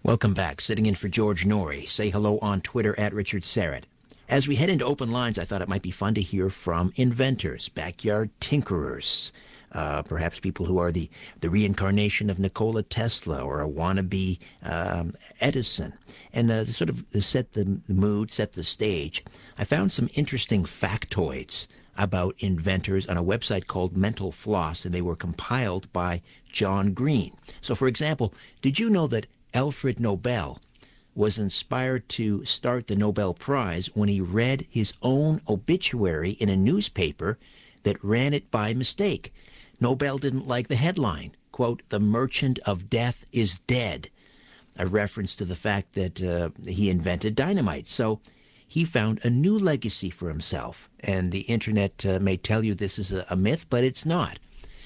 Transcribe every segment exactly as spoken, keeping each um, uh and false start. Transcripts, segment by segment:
Welcome back. Sitting in for George Norrie. Say hello on Twitter at Richard Serrett. As we head into open lines, I thought it might be fun to hear from inventors, backyard tinkerers, uh, perhaps people who are the, the reincarnation of Nikola Tesla or a wannabe um, Edison. And uh, to sort of set the mood, set the stage, I found some interesting factoids about inventors on a website called Mental Floss, and they were compiled by John Green. So, for example, did you know that Alfred Nobel was inspired to start the Nobel Prize when he read his own obituary in a newspaper that ran it by mistake? Nobel didn't like the headline, quote, "The Merchant of Death is Dead," a reference to the fact that uh, he invented dynamite. So he found a new legacy for himself. And the internet uh, may tell you this is a, a myth, but it's not.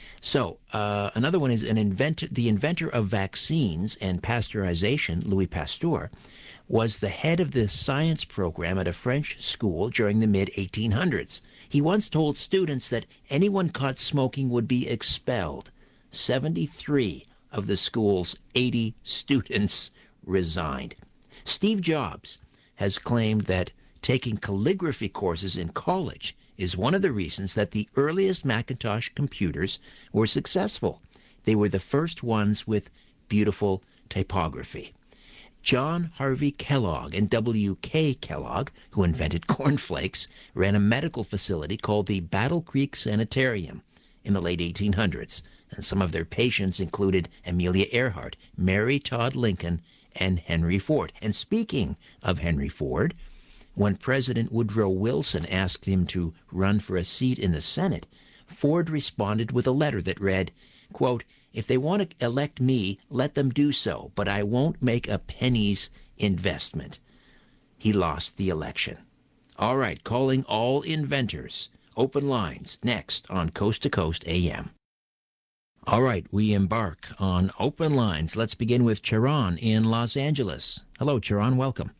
So uh, another one is an inventor, the inventor of vaccines and pasteurization, Louis Pasteur, was the head of the science program at a French school during the mid eighteen hundreds. He once told students that anyone caught smoking would be expelled. seventy-three of the school's eighty students resigned. Steve Jobs has claimed that taking calligraphy courses in college is one of the reasons that the earliest Macintosh computers were successful. They were the first ones with beautiful typography. John Harvey Kellogg and W K Kellogg, who invented cornflakes, ran a medical facility called the Battle Creek Sanitarium in the late eighteen hundreds. And some of their patients included Amelia Earhart, Mary Todd Lincoln, and Henry Ford. And speaking of Henry Ford, when President Woodrow Wilson asked him to run for a seat in the Senate, Ford responded with a letter that read, quote, "If they want to elect me, let them do so, but I won't make a penny's investment." He lost the election. All right, calling all inventors. Open lines next on Coast to Coast A M. All right, we embark on open lines. Let's begin with Charon in Los Angeles. Hello, Charon. Welcome.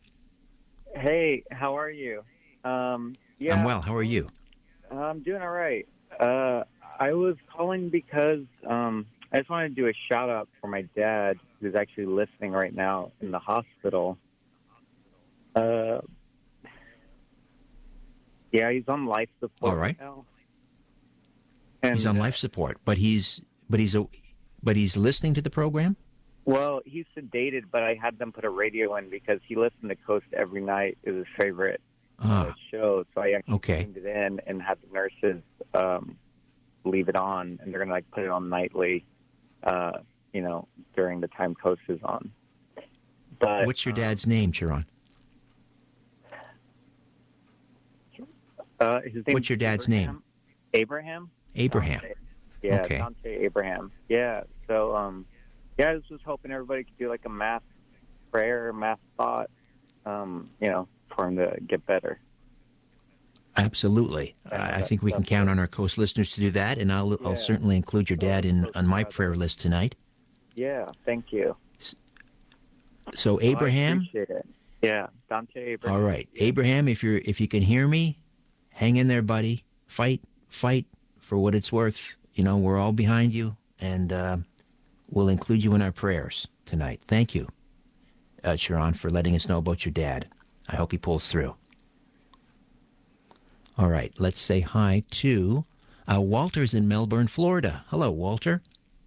Hey, how are you? Um, yeah, I'm well. How are you? I'm doing all right. Uh, I was calling because um, I just wanted to do a shout out for my dad, who's actually listening right now in the hospital. Uh, yeah, he's on life support all right. now. And, he's on life support, but he's but he's a, but he's listening to the program. Well, he's sedated, but I had them put a radio in because he listened to Coast every night. It was his favorite ah, uh, show, so I actually okay. tuned it in and had the nurses um, leave it on, and they're gonna like put it on nightly, uh, you know, during the time Coast is on. But what's your dad's um, name, Charon? Uh, his name what's your dad's Abraham. name? Abraham. Abraham. Dante. Yeah, okay. Dante Abraham. Yeah. So, um, yeah, I was just hoping everybody could do like a mass prayer, mass thought, um, you know, for him to get better. Absolutely. Uh, I think we can count on our Coast listeners to do that, and I'll, yeah. I'll certainly include your dad in on my prayer list tonight. Yeah, thank you. So, Abraham? Oh, I appreciate it. Yeah, Dante Abraham. All right. Abraham, if you're if you can hear me, hang in there, buddy. Fight, fight for what it's worth. You know, we're all behind you, and uh, we'll include you in our prayers tonight. Thank you, uh, Charon, for letting us know about your dad. I hope he pulls through. All right, let's say hi to uh, Walter's in Melbourne, Florida. Hello, Walter.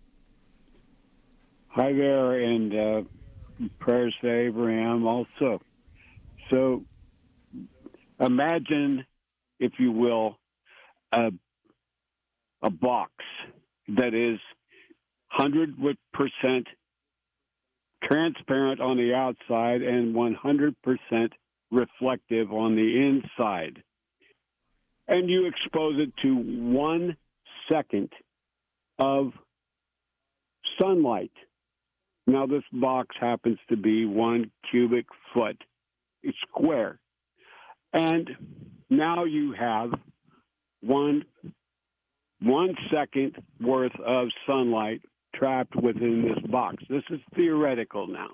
Hi there, and uh, prayers to Abraham also. So imagine, if you will, a, a box that is one hundred percent transparent on the outside and one hundred percent reflective on the inside. And you expose it to one second of sunlight. Now, this box happens to be one cubic foot square. And now you have one, one second worth of sunlight trapped within this box. This is theoretical now.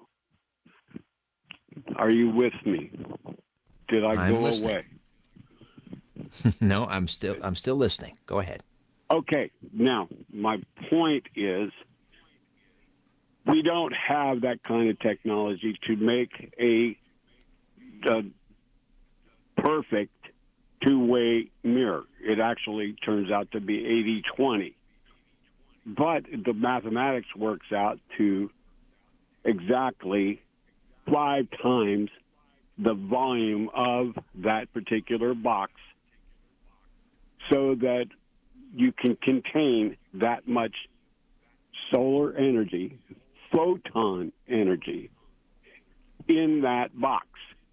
Are you with me? Did I I'm go listening. away? No, I'm still I'm still listening. Go ahead. Okay. Now, my point is we don't have that kind of technology to make a, a perfect two-way mirror. It actually turns out to be eighty twenty. But the mathematics works out to exactly five times the volume of that particular box so that you can contain that much solar energy, photon energy, in that box.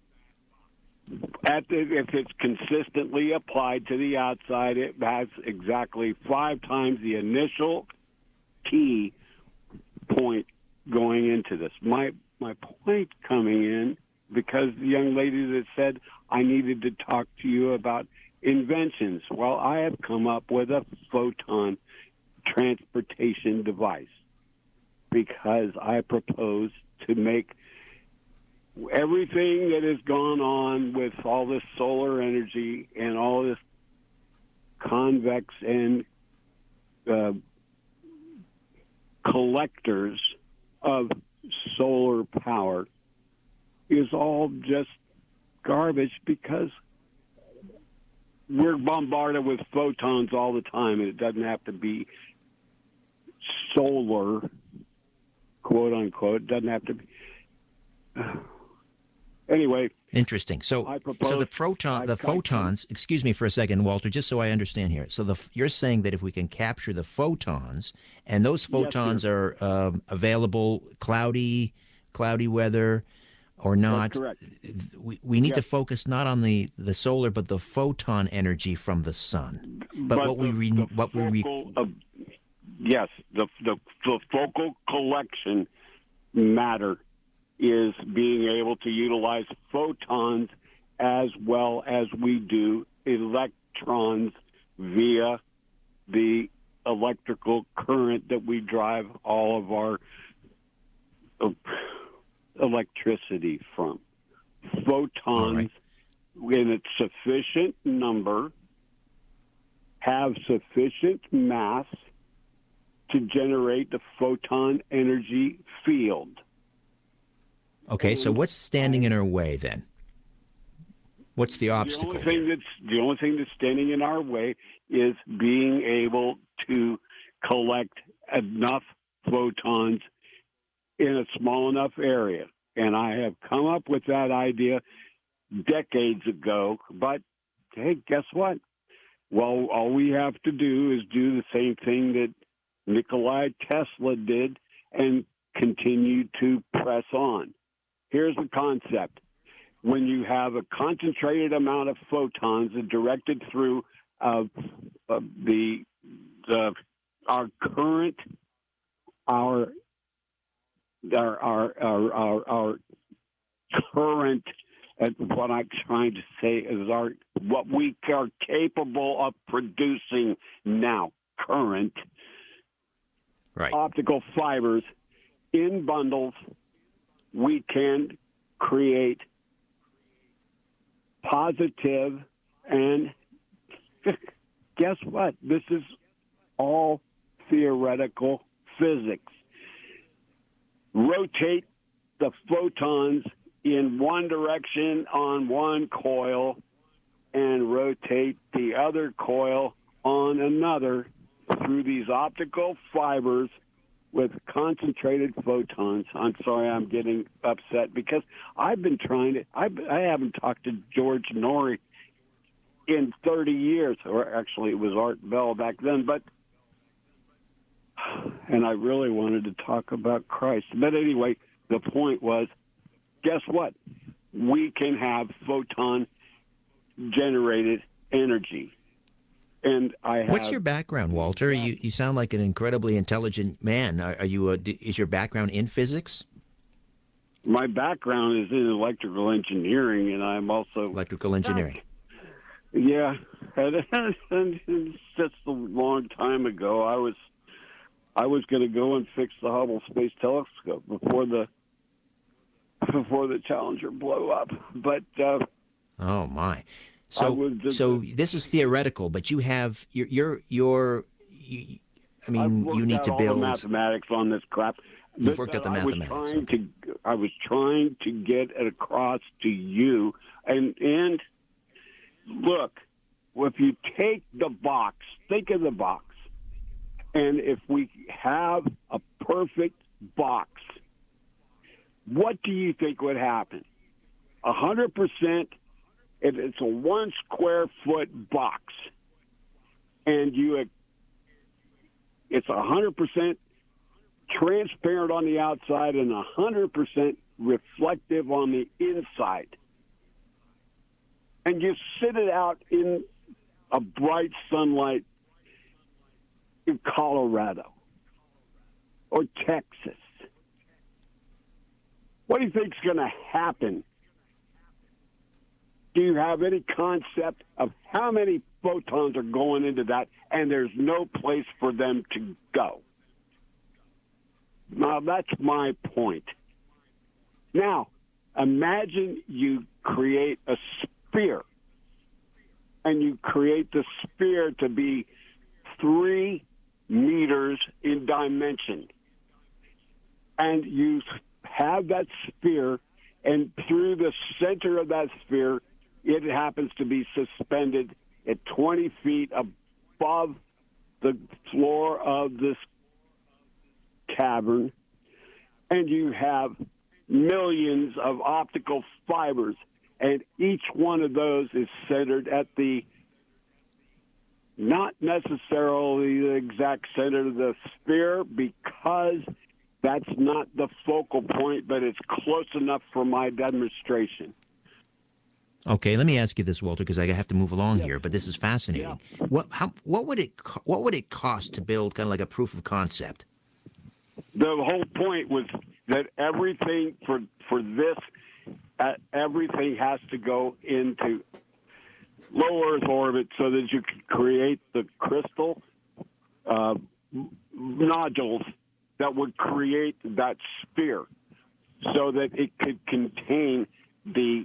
At the, if it's consistently applied to the outside, it has exactly five times the initial key point going into this. My my point coming in, because the young lady that said I needed to talk to you about inventions. Well, I have come up with a photon transportation device because I propose to make everything that has gone on with all this solar energy and all this convex and uh, collectors of solar power is all just garbage because we're bombarded with photons all the time, and it doesn't have to be solar, quote unquote. It doesn't have to be. Anyway, interesting. So, propose, so the proton, the photons. Excuse me for a second, Walter, just so I understand here. So, the you're saying that if we can capture the photons, and those photons yes, are um, available, cloudy, cloudy weather, or not. That's correct. We we need yes. to focus not on the, the solar, but the photon energy from the sun. But, but what the, we re, the what we re, uh, yes, the, the the focal collection matter is being able to utilize photons as well as we do electrons via the electrical current that we drive all of our uh, electricity from. Photons, right, in its sufficient number, have sufficient mass to generate the photon energy field. Okay, so what's standing in our way then? What's the obstacle? The only thing here? that's the only thing that's standing in our way is being able to collect enough photons in a small enough area. And I have come up with that idea decades ago. But hey, guess what? Well, all we have to do is do the same thing that Nikola Tesla did and continue to press on. Here's the concept. When you have a concentrated amount of photons directed through uh, uh, the, the our current, our our our our, our, our current, uh, what I'm trying to say is our what we are capable of producing now, current, right, optical fibers in bundles. We can create positive, and guess what? This is all theoretical physics. Rotate the photons in one direction on one coil and rotate the other coil on another through these optical fibers with concentrated photons. I'm sorry, I'm getting upset because I've been trying to, I, I haven't talked to George Norrie in thirty years, or actually it was Art Bell back then, but, and I really wanted to talk about Christ. But anyway, the point was, guess what? We can have photon generated energy. And I have, what's your background, Walter? You you sound like an incredibly intelligent man. Are, are you? A, is your background in physics? My background is in electrical engineering, and I'm also electrical engineering. Yeah, and it's just a long time ago. I was I was going to go and fix the Hubble Space Telescope before the before the Challenger blew up, but uh, oh my. So, just, so this is theoretical, but you have your your your. You, I mean, you need to build all the mathematics on this crap. You've worked out the I was mathematics. trying Okay. to, I was trying to get it across to you, and and look, if you take the box, think of the box, and if we have a perfect box, what do you think would happen? A hundred percent, if it's a one square foot box, and you, it's a hundred percent transparent on the outside and a hundred percent reflective on the inside, and you sit it out in a bright sunlight in Colorado or Texas. What do you think is going to happen? Do you have any concept of how many photons are going into that, and there's no place for them to go? Now, that's my point. Now, imagine you create a sphere, and you create the sphere to be three meters in dimension. And you have that sphere, and through the center of that sphere, it happens to be suspended at twenty feet above the floor of this cavern, and you have millions of optical fibers, and each one of those is centered at the, not necessarily the exact center of the sphere, because that's not the focal point, but it's close enough for my demonstration. Okay, let me ask you this, Walter, because I have to move along here. But this is fascinating. Yeah. What how what would it co- what would it cost to build kind of like a proof of concept? The whole point was that everything for for this, uh, everything has to go into low Earth orbit so that you can create the crystal uh, nodules that would create that sphere, so that it could contain the.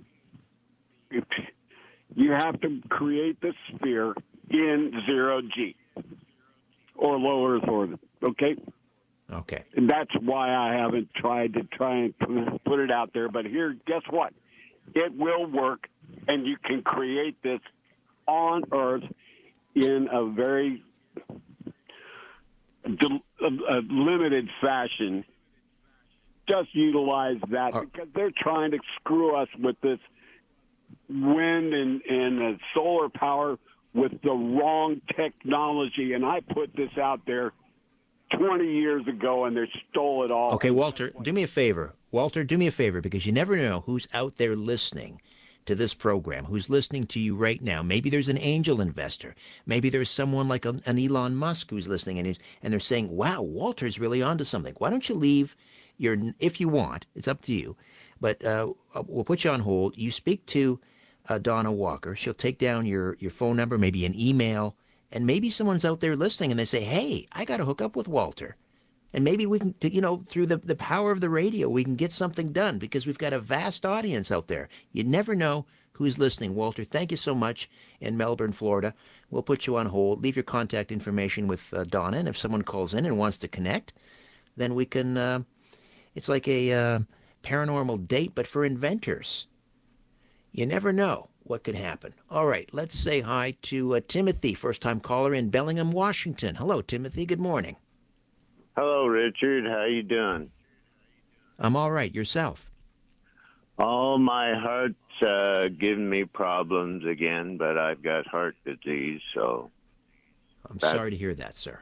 You have to create the sphere in zero G or low Earth orbit. Okay. Okay. And that's why I haven't tried to try and put it out there. But here, guess what? It will work, and you can create this on Earth in a very de- a limited fashion. Just utilize that, Are- because they're trying to screw us with this wind and, and uh, solar power with the wrong technology. And I put this out there twenty years ago, and they stole it all. Okay, Walter, do me a favor. Walter, do me a favor, because you never know who's out there listening to this program, who's listening to you right now. Maybe there's an angel investor. Maybe there's someone like a, an Elon Musk who's listening, and, he's, and they're saying, wow, Walter's really onto something. Why don't you leave your, if you want, it's up to you, but uh, we'll put you on hold. You speak to uh, Donna Walker. She'll take down your, your phone number, maybe an email, and maybe someone's out there listening and they say, hey, I got to hook up with Walter. And maybe we can, you know, through the, the power of the radio, we can get something done, because we've got a vast audience out there. You never know who's listening. Walter, thank you so much in Melbourne, Florida. We'll put you on hold. Leave your contact information with uh, Donna, and if someone calls in and wants to connect, then we can, uh, it's like a uh, paranormal date, but for inventors. You never know what could happen. All right, let's say hi to uh, Timothy, first-time caller in Bellingham, Washington. Hello, Timothy. Good morning. Hello, Richard. How you doing? I'm all right. Yourself? Oh, my heart's uh, giving me problems again, but I've got heart disease, so... I'm That- sorry to hear that, sir.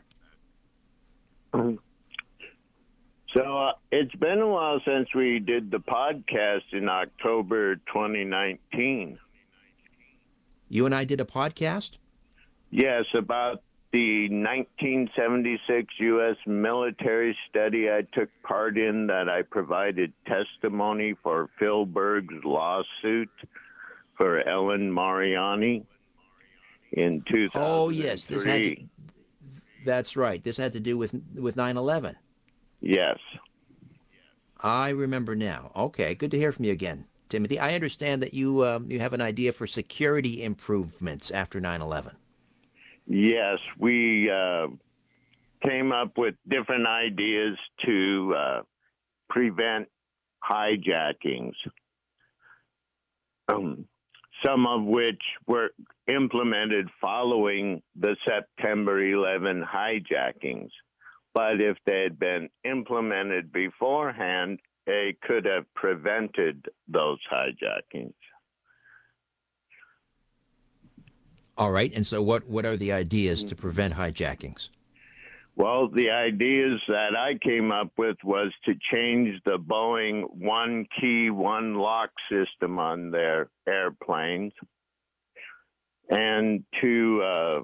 So uh, it's been a while since we did the podcast in October twenty nineteen. You and I did a podcast? Yes, about the nineteen seventy-six U S military study I took part in, that I provided testimony for Phil Berg's lawsuit for Ellen Mariani in two thousand three. Oh, yes. This had to, that's right. This had to do with with nine eleven. Yes. I remember now. Okay, good to hear from you again, Timothy. I understand that you um, you have an idea for security improvements after nine eleven. Yes, we uh, came up with different ideas to uh, prevent hijackings, um, some of which were implemented following the September eleventh hijackings. But if they had been implemented beforehand, they could have prevented those hijackings. All right. And so what, what are the ideas to prevent hijackings? Well, the ideas that I came up with was to change the Boeing one key, one lock system on their airplanes, and to, uh,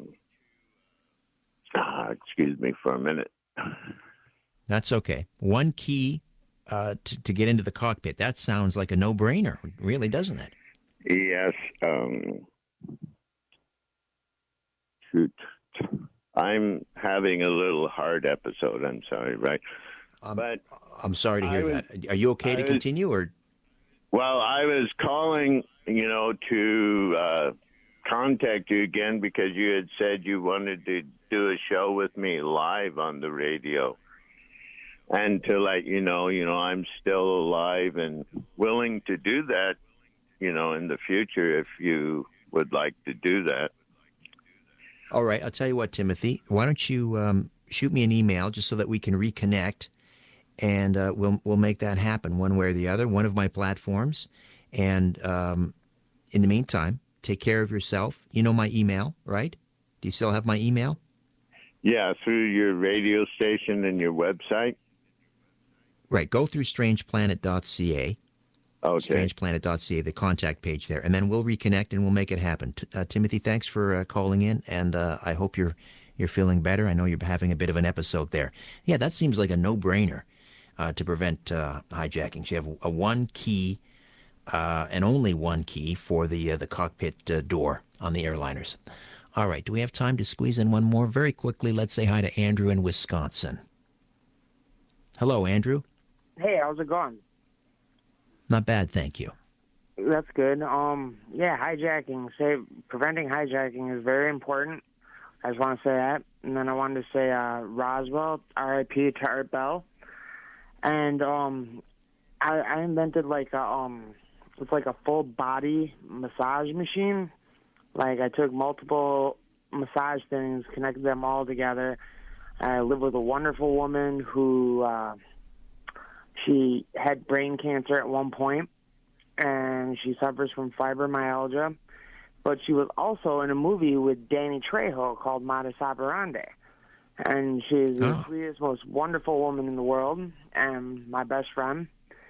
ah, excuse me for a minute. That's okay. One key uh, to, to get into the cockpit. That sounds like a no-brainer, really, doesn't it? Yes. Um, shoot. I'm having a little hard episode. I'm sorry, right? Um, but I'm sorry to hear was, that. Are you okay I to was, continue, or? Well, I was calling, you know, to uh, contact you again because you had said you wanted to do a show with me live on the radio, and to let you know, you know, I'm still alive and willing to do that, you know, in the future if you would like to do that. All right, I'll tell you what, Timothy. Why don't you um, shoot me an email just so that we can reconnect, and uh, we'll we'll make that happen one way or the other. One of my platforms, and um, in the meantime, take care of yourself. You know my email, right? Do you still have my email? Yeah, through your radio station and your website. Right. Go through strange planet dot c a. Okay. strange planet dot c a, the contact page there, and then we'll reconnect and we'll make it happen. T- uh, Timothy, thanks for uh, calling in, and uh, I hope you're you're feeling better. I know you're having a bit of an episode there. Yeah, that seems like a no-brainer uh, to prevent uh, hijackings. You have a one key uh, and only one key for the uh, the cockpit uh, door on the airliners. All right, do we have time to squeeze in one more? Very quickly, let's say hi to Andrew in Wisconsin. Hello, Andrew. Hey, how's it going? Not bad, thank you. That's good. Um, yeah, hijacking. Say preventing hijacking is very important. I just want to say that, and then I wanted to say uh, Roswell, R I P to Art Bell, and um, I, I invented like a um, it's like a full body massage machine. Like I took multiple massage things, connected them all together. I live with a wonderful woman who. Uh, She had brain cancer at one point, and she suffers from fibromyalgia. But she was also in a movie with Danny Trejo called Modus Operandi. And she's the oh. sweetest, most wonderful woman in the world, and my best friend.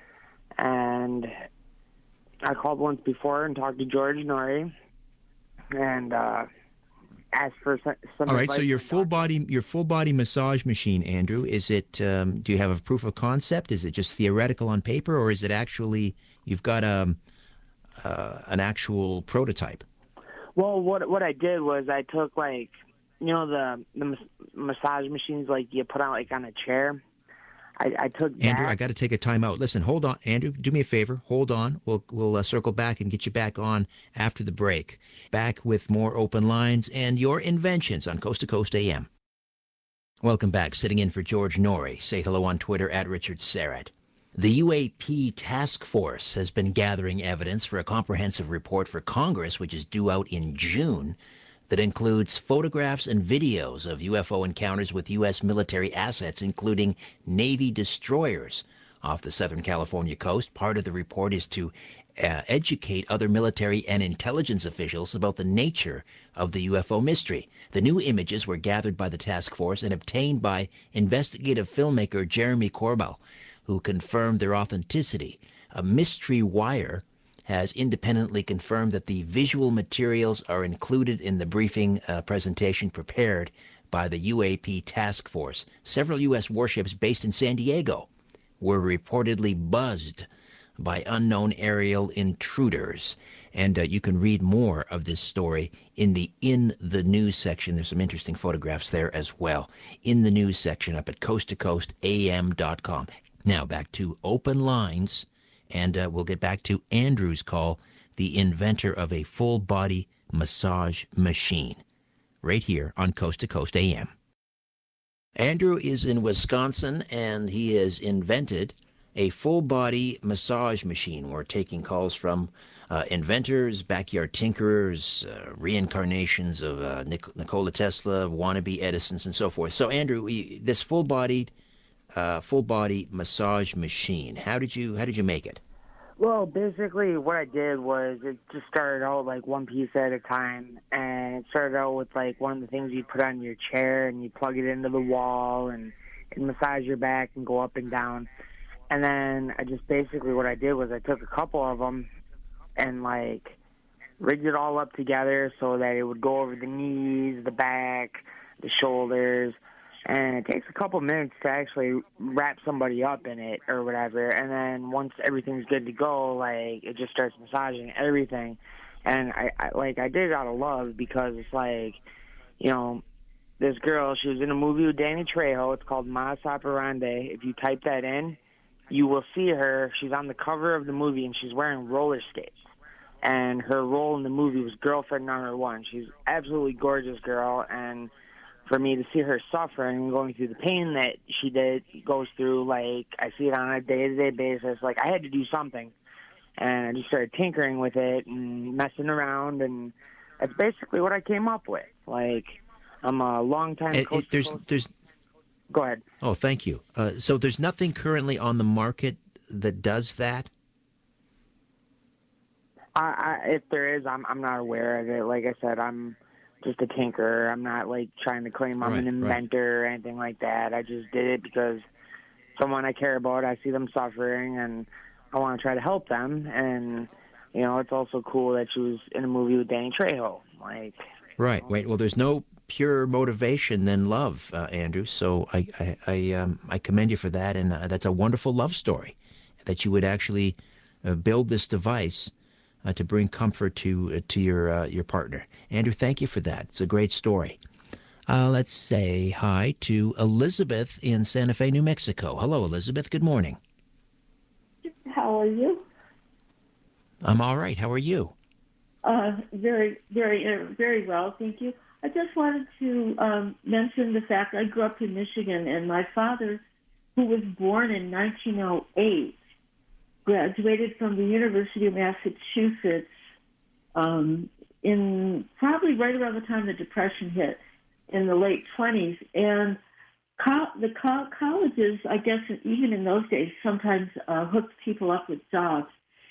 And I called once before and talked to George Norrie, and uh, asked for some. some All right, so advice your from full doctors. body, your full body massage machine, Andrew. Is it? Um, do you have a proof of concept? Is it just theoretical on paper, or is it actually you've got um, uh, an actual prototype? Well, what what I did was I took like, you know, the the mas- massage machines like you put on like on a chair. I, I took that. Andrew, I got to take a time out. Listen, hold on, Andrew. Do me a favor. Hold on. We'll we'll uh, circle back and get you back on after the break. Back with more open lines and your inventions on Coast to Coast A M. Welcome back. Sitting in for George Norrie. Say hello on Twitter at Richard Serrett. The U A P Task Force has been gathering evidence for a comprehensive report for Congress, which is due out in June, that includes photographs and videos of U F O encounters with U S military assets, including Navy destroyers off the Southern California coast. Part of the report is to uh, educate other military and intelligence officials about the nature of the U F O mystery. The new images were gathered by the task force and obtained by investigative filmmaker Jeremy Corbell, who confirmed their authenticity. A Mystery Wire has independently confirmed that the visual materials are included in the briefing uh, presentation prepared by the U A P task force. Several U S warships based in San Diego were reportedly buzzed by unknown aerial intruders. And uh, you can read more of this story in the In the News section. There's some interesting photographs there as well. In the News section up at coast to coast A M dot com. Now back to open lines. And uh, we'll get back to Andrew's call, the inventor of a full-body massage machine, right here on Coast to Coast A M. Andrew is in Wisconsin, and he has invented a full-body massage machine. We're taking calls from uh, inventors, backyard tinkerers, uh, reincarnations of uh, Nik- Nikola Tesla, wannabe Edisons, and so forth. So, Andrew, we, this full-bodied, uh, full-body massage machine. How did you how did you make it? Well, basically, what I did was it just started out like one piece at a time, and it started out with like one of the things you put on your chair, and you plug it into the wall, and it massage your back and go up and down. And then I just basically what I did was I took a couple of them and like rigged it all up together so that it would go over the knees, the back, the shoulders. And it takes a couple minutes to actually wrap somebody up in it or whatever. And then once everything's good to go, like, it just starts massaging everything. And, I, I like, I did it out of love because it's like, you know, this girl, she was in a movie with Danny Trejo. It's called Mas Operandi. If you type that in, you will see her. She's on the cover of the movie, and she's wearing roller skates. And her role in the movie was girlfriend number one. She's absolutely gorgeous girl, and for me to see her suffering and going through the pain that she did goes through, like, I see it on a day-to-day basis. Like, I had to do something, and I just started tinkering with it and messing around, and that's basically what I came up with. Like, I'm a long-time It, coach. it, there's, coach. there's. Go ahead. Oh, thank you. Uh, so there's nothing currently on the market that does that? I, I, if there is, I'm I'm not aware of it. Like I said, I'm just a tinkerer. I'm not like trying to claim I'm Right, an inventor or anything like that. I just did it because someone I care about, I see them suffering, and I want to try to help them. And you know, it's also cool that she was in a movie with Danny Trejo. Like, Right. Right. Well, there's no pure motivation than love, uh, Andrew. So I I I, um, I commend you for that, and uh, that's a wonderful love story, that you would actually uh, build this device uh, to bring comfort to uh, to your uh, your partner. Andrew, thank you for that. It's a great story. Uh, let's say hi to Elizabeth in Santa Fe, New Mexico. Hello, Elizabeth. Good morning. How are you? I'm all right. How are you? Uh, very, very, uh, very well, thank you. I just wanted to um, mention the fact I grew up in Michigan, and my father, who was born in nineteen oh eight, graduated from the University of Massachusetts um, in probably right around the time the Depression hit in the late twenties. And co- the co- colleges, I guess, even in those days, sometimes uh, hooked people up with jobs.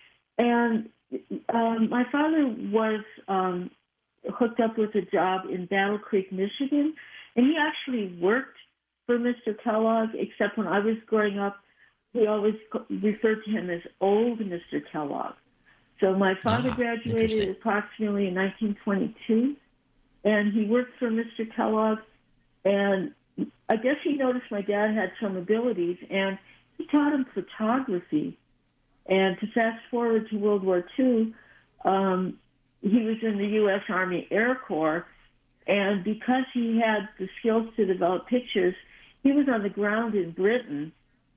And um, my father was um, hooked up with a job in Battle Creek, Michigan, and he actually worked for Mister Kellogg, except when I was growing up, we always referred to him as old Mister Kellogg. So my father Ah, graduated approximately in nineteen twenty-two, and he worked for Mister Kellogg, and I guess he noticed my dad had some abilities, and he taught him photography. And to fast forward to World War Two, um, he was in the U S Army Air Corps, and because he had the skills to develop pictures, he was on the ground in Britain.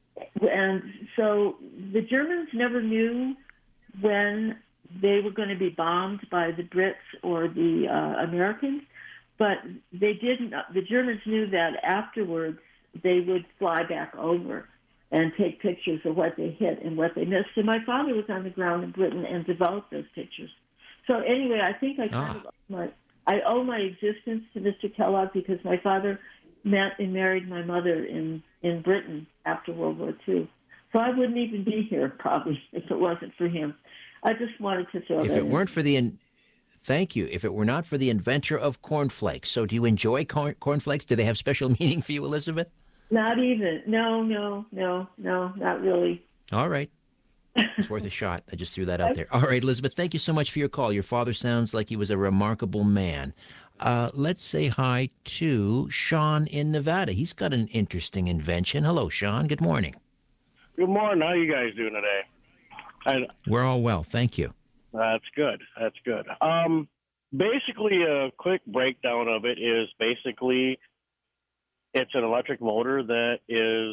And so the Germans never knew when they were going to be bombed by the Brits or the uh, Americans, but they didn't. The Germans knew that afterwards they would fly back over and take pictures of what they hit and what they missed. And my father was on the ground in Britain and developed those pictures. So anyway, I think I kind Ah. of owe my, I owe my existence to Mister Kellogg because my father met and married my mother in, in Britain after World War Two. So I wouldn't even be here probably if it wasn't for him. I just wanted to throw If that it in. weren't for the in- thank you. If it were not for the inventor of cornflakes. So do you enjoy corn- cornflakes? Do they have special meaning for you, Elizabeth? Not even. No, no, no, no, not really. All right. It's worth a shot. I just threw that out there. All right, Elizabeth, thank you so much for your call. Your father sounds like he was a remarkable man. Uh, let's say hi to Sean in Nevada. He's got an interesting invention. Hello, Sean. Good morning. Good morning. How you guys doing today? I, We're all well. Thank you. that's good. That's good. Um, basically, a quick breakdown of it is basically it's an electric motor that is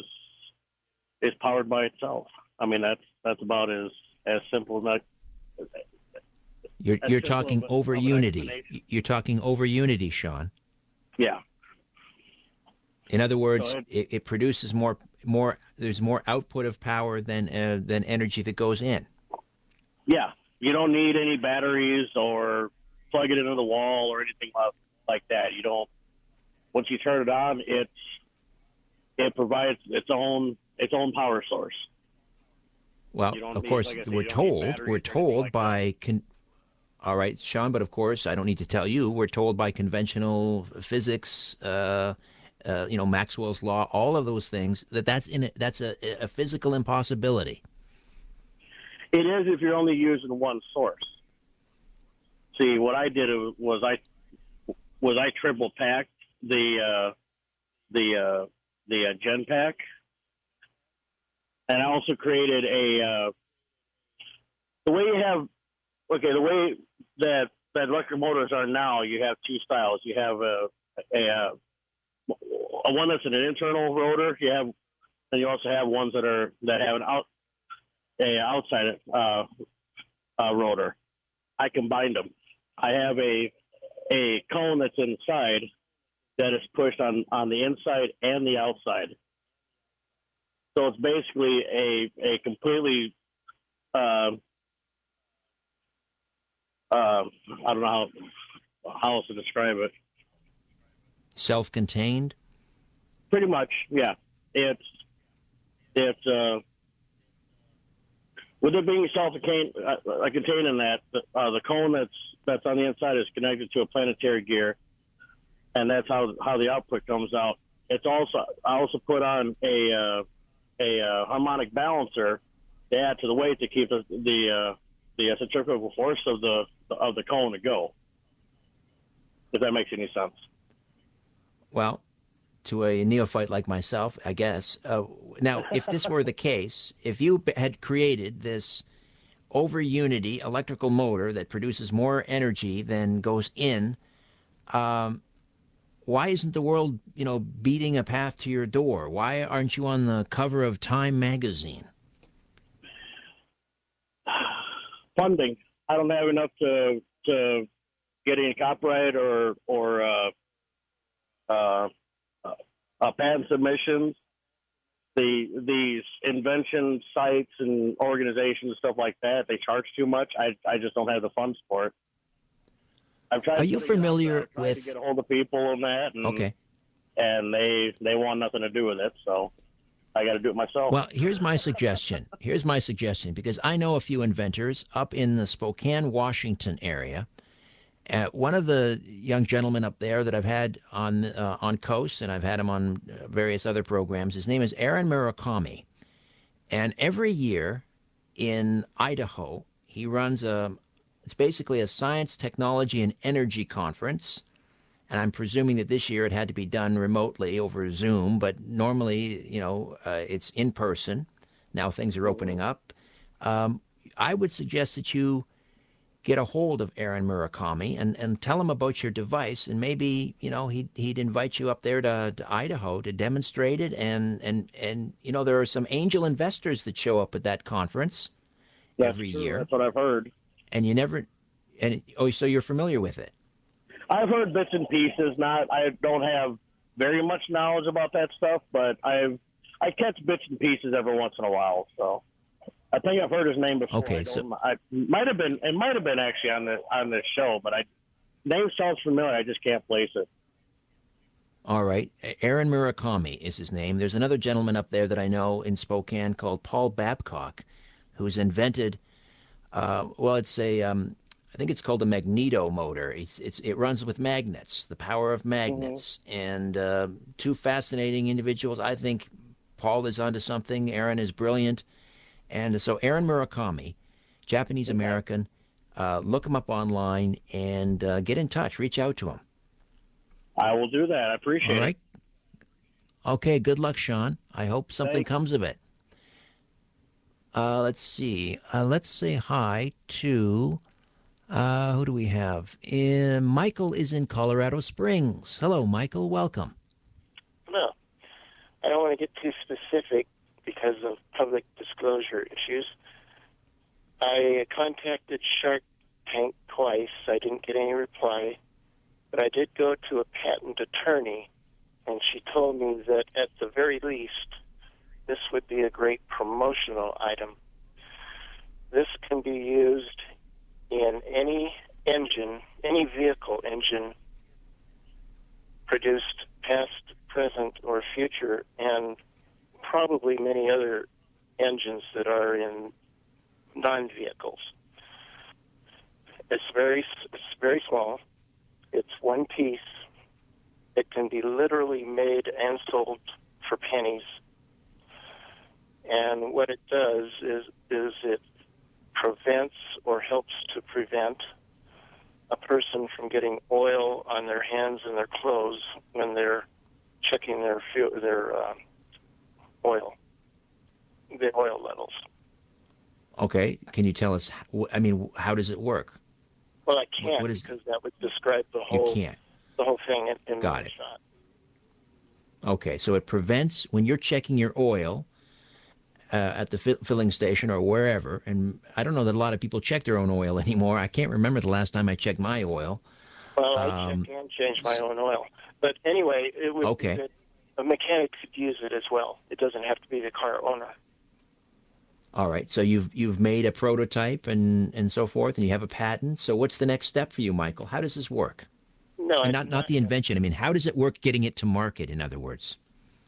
is powered by itself. I mean, that's that's about as as simple as that. You're, That's you're just a talking little bit over of an unity. explanation. You're talking over unity, Sean. Yeah. In other words, So it- it, it produces more more. There's more output of power than uh, than energy that goes in. Yeah, you don't need any batteries or plug it into the wall or anything like like that. You don't. Once you turn it on, it's it provides its own its own power source. Well, You don't of need- course, like I said, we're you don't need told batteries we're or anything told like by con- all right, Sean. But of course, I don't need to tell you. We're told by conventional physics, uh, uh, you know, Maxwell's law, all of those things that that's in it. That's a, a physical impossibility. It is if you're only using one source. See, what I did was I was I triple packed the uh, the uh, the uh, Gen Pack, and I also created a uh, the way you have okay the way that that electric motors are now. You have two styles. You have a a, a, a one that's an internal rotor. You have and you also have ones that are that have an out a outside uh, uh, rotor. I combined them. I have a a cone that's inside that is pushed on, on the inside and the outside. So it's basically a a completely uh, uh, I don't know how how else to describe it. Self-contained. Pretty much, yeah. It's it's uh, with it being self-contained, uh, contained in that uh, the cone that's that's on the inside is connected to a planetary gear, and that's how how the output comes out. It's also I also put on a uh, a uh, harmonic balancer to add to the weight to keep the the, uh, the centrifugal force of the of the cone to go. If that makes any sense. Well, to a neophyte like myself, I guess. Uh, now, if this were the case, if you b- had created this over unity electrical motor that produces more energy than goes in, um, why isn't the world, you know, beating a path to your door? Why aren't you on the cover of Time magazine? Funding. I don't have enough to to get any copyright or or uh, uh, uh, patent submissions. The these invention sites and organizations and stuff like that, they charge too much. I I just don't have the funds for it. I've tried Are you putting it out there. familiar I've tried with? to get a hold of people on that, and, Okay. and they they want nothing to do with it. So I got to do it myself. Well, here's my suggestion. Here's my suggestion because I know a few inventors up in the Spokane, Washington area. Uh, one of the young gentlemen up there that I've had on uh, on Coast, and I've had him on uh, various other programs. His name is Aaron Murakami, and every year in Idaho, he runs a. It's basically a science, technology, and energy conference. And I'm presuming that this year it had to be done remotely over Zoom, but normally, you know, uh, it's in person. Now things are opening up. Um, I would suggest that you get a hold of Aaron Murakami and, and tell him about your device, and maybe, you know, he'd, he'd invite you up there to, to Idaho to demonstrate it. And, and, and, you know, there are some angel investors that show up at that conference That's every true. year. That's what I've heard. And you never, and oh, so you're familiar with it. I've heard bits and pieces. Not, I don't have very much knowledge about that stuff, but I've I catch bits and pieces every once in a while. So I think I've heard his name before. Okay, I so- don't- I might have been. It might have been actually on the on this show, but I name sounds familiar. I just can't place it. All right. Aaron Murakami is his name. There's another gentleman up there that I know in Spokane called Paul Babcock, who's invented, uh, well, it's a, um, I think it's called a magneto motor. It's, it's, it runs with magnets, the power of magnets. Mm-hmm. And uh, two fascinating individuals. I think Paul is onto something. Aaron is brilliant. And so Aaron Murakami, Japanese American, uh, look him up online and uh, get in touch. Reach out to him. I will do that. I appreciate All right. it. Okay, good luck, Sean. I hope something Thanks. comes of it. Uh, let's see. Uh, let's say hi to, uh, who do we have? Uh, Michael is in Colorado Springs. Hello, Michael. Welcome. No, I don't want to get too specific because of public disclosure issues. I contacted Shark Tank twice. I didn't get any reply, but I did go to a patent attorney and she told me that at the very least, this would be a great promotional item. This can be used in any engine, any vehicle engine produced past, present, or future, and probably many other engines that are in non-vehicles. It's very, it's very small. It's one piece. It can be literally made and sold for pennies. And what it does is, is it prevents or helps to prevent a person from getting oil on their hands and their clothes when they're checking their fuel, their uh, oil, the oil levels. Okay. Can you tell us, I mean, how does it work? Well, I can't what is, because that would describe the whole, you can't. the whole thing in, in Got one it. shot. Okay, so it prevents, when you're checking your oil uh, at the fi- filling station or wherever, and I don't know that a lot of people check their own oil anymore. I can't remember the last time I checked my oil. Well, I Um, check and change my own oil. But anyway, it would Okay. it, a mechanic could use it as well. It doesn't have to be the car owner. All right, so you've you've made a prototype and, and so forth, and you have a patent. So what's the next step for you, Michael? How does this work? No, I And not do not the invention. I mean, how does it work getting it to market, in other words?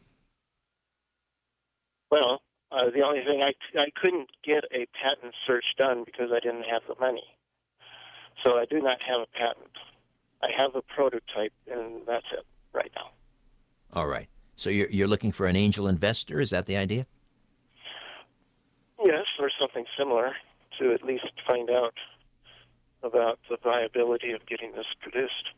Well, uh, the only thing I, I couldn't get a patent search done because I didn't have the money. So I do not have a patent. I have a prototype, and that's it right now. All right. So you're you're looking for an angel investor, is that the idea? Yes, or something similar to at least find out about the viability of getting this produced.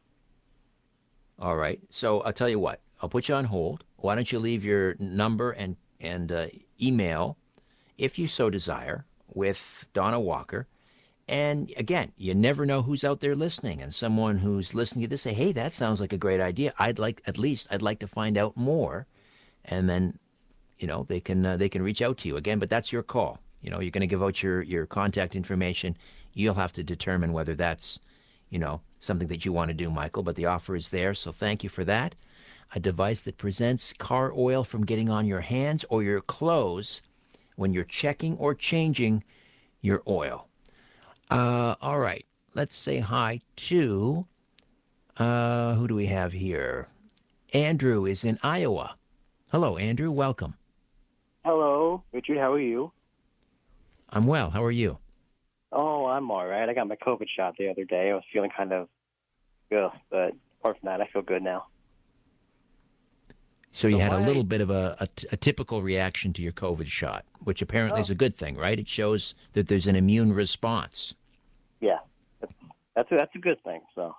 All right. So I'll tell you what. I'll put you on hold. Why don't you leave your number and and uh, email, if you so desire, with Donna Walker. And again, you never know who's out there listening, and someone who's listening to this say, "Hey, that sounds like a great idea. I'd like at least I'd like to find out more," and then, you know, they can uh, they can reach out to you again. But that's your call. You know, you're going to give out your your contact information. You'll have to determine whether that's, you know, something that you want to do, Michael. But the offer is there, so thank you for that. A device that prevents car oil from getting on your hands or your clothes when you're checking or changing your oil. Uh, all right. Let's say hi to, uh, who do we have here? Andrew is in Iowa. Hello, Andrew. Welcome. Hello, Richard. How are you? I'm well. How are you? Oh, I'm all right. I got my COVID shot the other day. I was feeling kind of ugh, but apart from that, I feel good now. So you So had a why- little bit of a, a, t- a typical reaction to your COVID shot, which apparently Oh. is a good thing, right? It shows that there's an immune response. Yeah, that's that's a, that's a good thing. So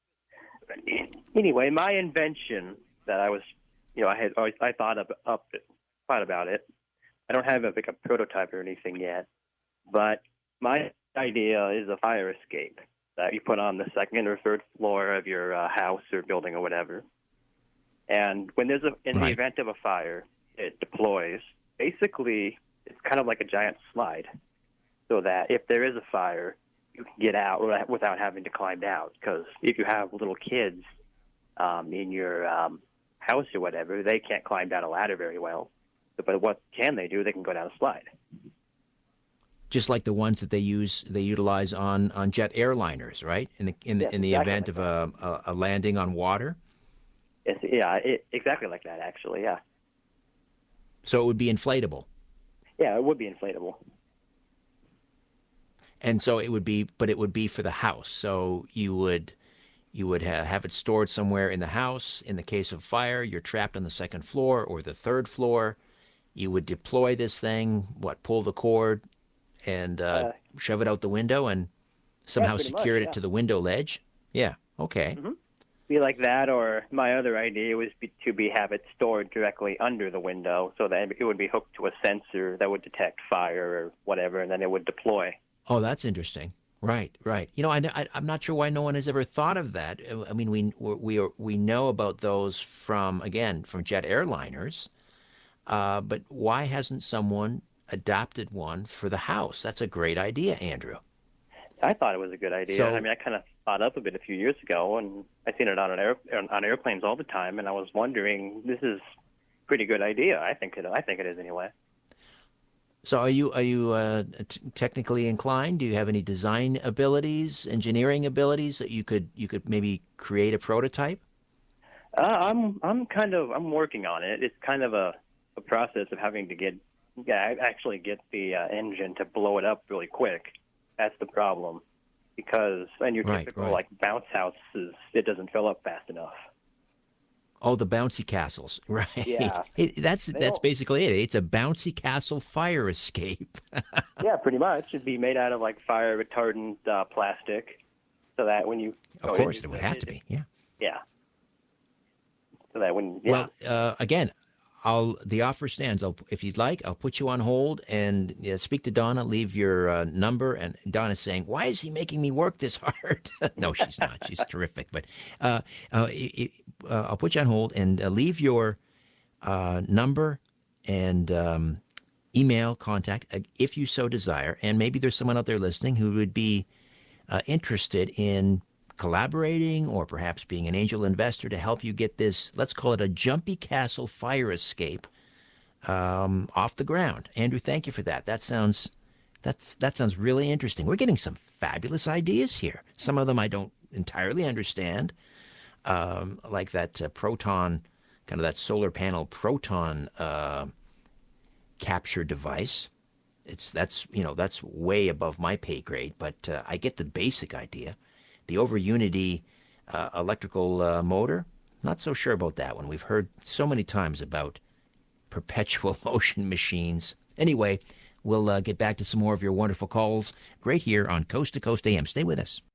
anyway, my invention that I was, you know, I had always I thought up up thought about it. I don't have a, like a prototype or anything yet, but my idea is a fire escape that you put on the second or third floor of your uh, house or building or whatever. And when there's a in the Right. event of a fire, it deploys. Basically, it's kind of like a giant slide, so that if there is a fire, you can get out without- without having to climb down. Because if you have little kids um, in your um, house or whatever, they can't climb down a ladder very well. But what can they do? They can go down a slide. Just like the ones that they use, they utilize on, on jet airliners, right? In the in the Yes, in the exactly event like of a, a, a landing on water. It's, yeah, it, exactly like that. Actually, yeah, So it would be inflatable. yeah, it would be inflatable. And so it would be, but it would be for the house. So you would, you would ha- have it stored somewhere in the house. In the case of fire, you're trapped on the second floor or the third floor. You would deploy this thing, what, pull the cord and uh, Uh, shove it out the window and somehow pretty much, secure it yeah. to the window ledge. Yeah. Okay. Mm-hmm. Be like that, or my other idea was be, to be have it stored directly under the window, so that it would be hooked to a sensor that would detect fire or whatever, and then it would deploy. Oh, that's interesting. Right, right. You know, I, I, I'm not sure why no one has ever thought of that. I mean, we we are, we know about those from again from jet airliners, uh, but why hasn't someone adopted one for the house? That's a great idea, Andrew. I thought it was a good idea. So- I mean, I kind of caught up a bit a few years ago, and I seen it on an air on airplanes all the time, and I was wondering, this is a pretty good idea. I think it. I think it is anyway. So are you are you uh, t- technically inclined? Do you have any design abilities, engineering abilities that you could you could maybe create a prototype? Uh, I'm I'm kind of I'm working on it. It's kind of a, a process of having to get yeah actually get the uh, engine to blow it up really quick. That's the problem, because in your Right, typical right. like bounce houses, it doesn't fill up fast enough. Oh, the bouncy castles, right? Yeah. It, that's They that's don't- basically it. It's a bouncy castle fire escape. Yeah, pretty much. It'd be made out of like fire retardant uh, plastic, so that when you Of go course, into it would it, have to be. Yeah. Yeah. So that when yeah. Well, uh, again, I'll the offer stands. I'll, if you'd like, I'll put you on hold and uh, speak to Donna. Leave your uh, number. And Donna's saying, "Why is he making me work this hard?" No, she's not. She's terrific. But uh, uh, i- i- uh, I'll put you on hold and uh, leave your uh, number and um, email contact uh, if you so desire. And maybe there's someone out there listening who would be uh, interested in collaborating or perhaps being an angel investor to help you get this, let's call it a jumpy castle fire escape um, off the ground. Andrew, thank you for that. That sounds that's that sounds really interesting. We're getting some fabulous ideas here. Some of them I don't entirely understand, um, like that uh, proton, kind of that solar panel proton uh, capture device. It's that's you know that's way above my pay grade, but uh, I get the basic idea. The over unity uh, electrical uh, motor, not so sure about that one. We've heard so many times about perpetual motion machines. Anyway, we'll uh, get back to some more of your wonderful calls right here on Coast to Coast A M. Stay with us.